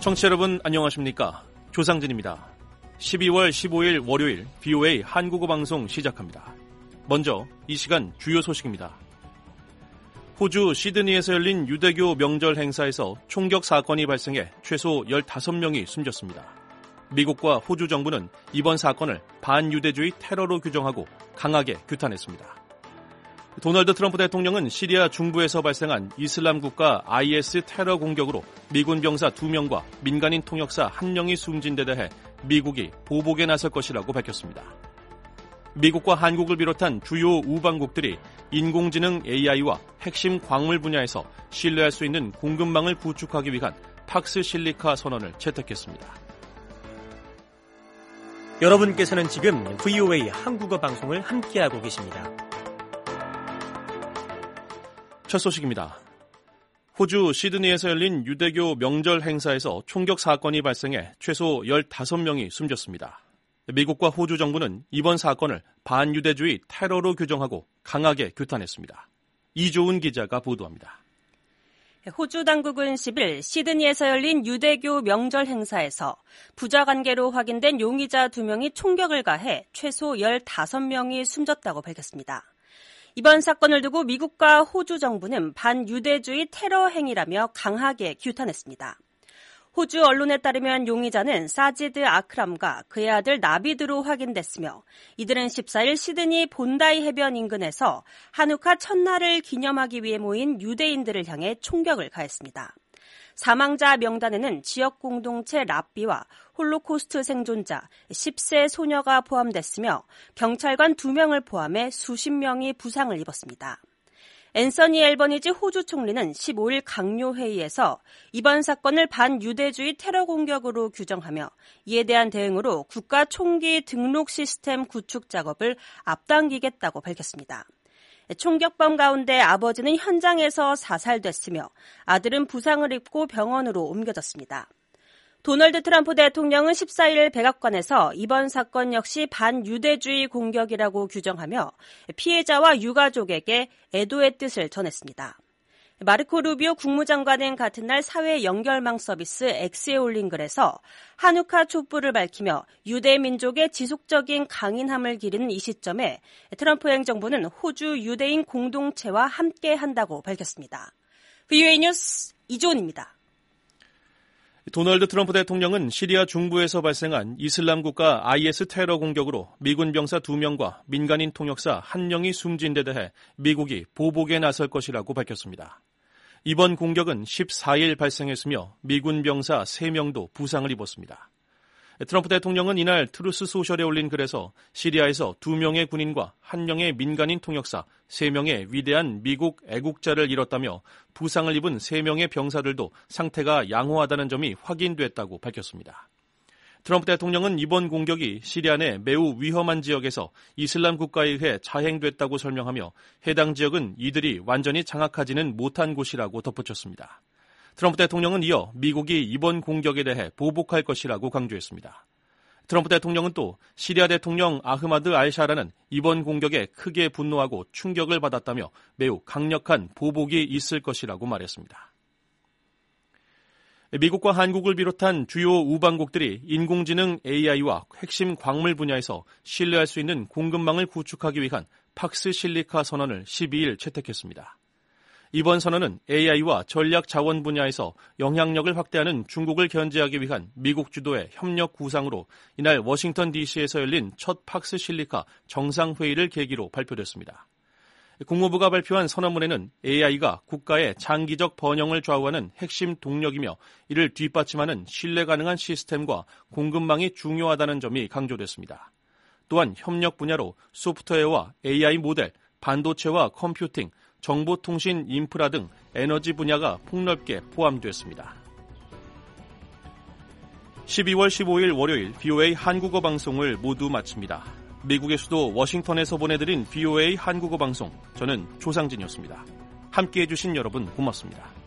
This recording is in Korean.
청취자 여러분 안녕하십니까? 조상진입니다. 12월 15일 월요일 VOA 한국어 방송 시작합니다. 먼저 이 시간 주요 소식입니다. 호주 시드니에서 열린 유대교 명절 행사에서 총격 사건이 발생해 최소 15명이 숨졌습니다. 미국과 호주 정부는 이번 사건을 반유대주의 테러로 규정하고 강하게 규탄했습니다. 도널드 트럼프 대통령은 시리아 중부에서 발생한 이슬람 국가 IS 테러 공격으로 미군 병사 2명과 민간인 통역사 1명이 숨진 데 대해 미국이 보복에 나설 것이라고 밝혔습니다. 미국과 한국을 비롯한 주요 우방국들이 인공지능 AI와 핵심 광물 분야에서 신뢰할 수 있는 공급망을 구축하기 위한 팍스 실리카 선언을 채택했습니다. 여러분께서는 지금 VOA 한국어 방송을 함께하고 계십니다. 첫 소식입니다. 호주 시드니에서 열린 유대교 명절 행사에서 총격 사건이 발생해 최소 15명이 숨졌습니다. 미국과 호주 정부는 이번 사건을 반유대주의 테러로 규정하고 강하게 규탄했습니다. 이조은 기자가 보도합니다. 호주 당국은 10일 시드니에서 열린 유대교 명절 행사에서 부자관계로 확인된 용의자 2명이 총격을 가해 최소 15명이 숨졌다고 밝혔습니다. 이번 사건을 두고 미국과 호주 정부는 반유대주의 테러 행위라며 강하게 규탄했습니다. 호주 언론에 따르면 용의자는 사지드 아크람과 그의 아들 나비드로 확인됐으며 이들은 14일 시드니 본다이 해변 인근에서 한우카 첫날을 기념하기 위해 모인 유대인들을 향해 총격을 가했습니다. 사망자 명단에는 지역 공동체 랍비와 홀로코스트 생존자 10세 소녀가 포함됐으며 경찰관 2명을 포함해 수십 명이 부상을 입었습니다. 앤서니 앨버니지 호주 총리는 15일 강요회의에서 이번 사건을 반유대주의 테러 공격으로 규정하며 이에 대한 대응으로 국가 총기 등록 시스템 구축 작업을 앞당기겠다고 밝혔습니다. 총격범 가운데 아버지는 현장에서 사살됐으며 아들은 부상을 입고 병원으로 옮겨졌습니다. 도널드 트럼프 대통령은 14일 백악관에서 이번 사건 역시 반유대주의 공격이라고 규정하며 피해자와 유가족에게 애도의 뜻을 전했습니다. 마르코 루비오 국무장관은 같은 날 사회 연결망 서비스 X에 올린 글에서 한우카 촛불을 밝히며 유대 민족의 지속적인 강인함을 기리는 이 시점에 트럼프 행정부는 호주 유대인 공동체와 함께한다고 밝혔습니다. VOA 뉴스 이조은입니다. 도널드 트럼프 대통령은 시리아 중부에서 발생한 이슬람 국가 IS 테러 공격으로 미군 병사 2명과 민간인 통역사 1명이 숨진 데 대해 미국이 보복에 나설 것이라고 밝혔습니다. 이번 공격은 14일 발생했으며 미군 병사 3명도 부상을 입었습니다. 트럼프 대통령은 이날 트루스 소셜에 올린 글에서 시리아에서 2명의 군인과 1명의 민간인 통역사, 3명의 위대한 미국 애국자를 잃었다며 부상을 입은 3명의 병사들도 상태가 양호하다는 점이 확인됐다고 밝혔습니다. 트럼프 대통령은 이번 공격이 시리아 내 매우 위험한 지역에서 이슬람 국가에 의해 자행됐다고 설명하며 해당 지역은 이들이 완전히 장악하지는 못한 곳이라고 덧붙였습니다. 트럼프 대통령은 이어 미국이 이번 공격에 대해 보복할 것이라고 강조했습니다. 트럼프 대통령은 또 시리아 대통령 아흐마드 알샤라는 이번 공격에 크게 분노하고 충격을 받았다며 매우 강력한 보복이 있을 것이라고 말했습니다. 미국과 한국을 비롯한 주요 우방국들이 인공지능 AI와 핵심 광물 분야에서 신뢰할 수 있는 공급망을 구축하기 위한 팍스 실리카 선언을 12일 채택했습니다. 이번 선언은 AI와 전략 자원 분야에서 영향력을 확대하는 중국을 견제하기 위한 미국 주도의 협력 구상으로 이날 워싱턴 DC에서 열린 첫 팍스 실리카 정상회의를 계기로 발표됐습니다. 국무부가 발표한 선언문에는 AI가 국가의 장기적 번영을 좌우하는 핵심 동력이며 이를 뒷받침하는 신뢰 가능한 시스템과 공급망이 중요하다는 점이 강조됐습니다. 또한 협력 분야로 소프트웨어와 AI 모델, 반도체와 컴퓨팅, 정보통신 인프라 등 에너지 분야가 폭넓게 포함됐습니다. 12월 15일 월요일 VOA 한국어 방송을 모두 마칩니다. 미국의 수도 워싱턴에서 보내드린 VOA 한국어 방송, 저는 조상진이었습니다. 함께해 주신 여러분 고맙습니다.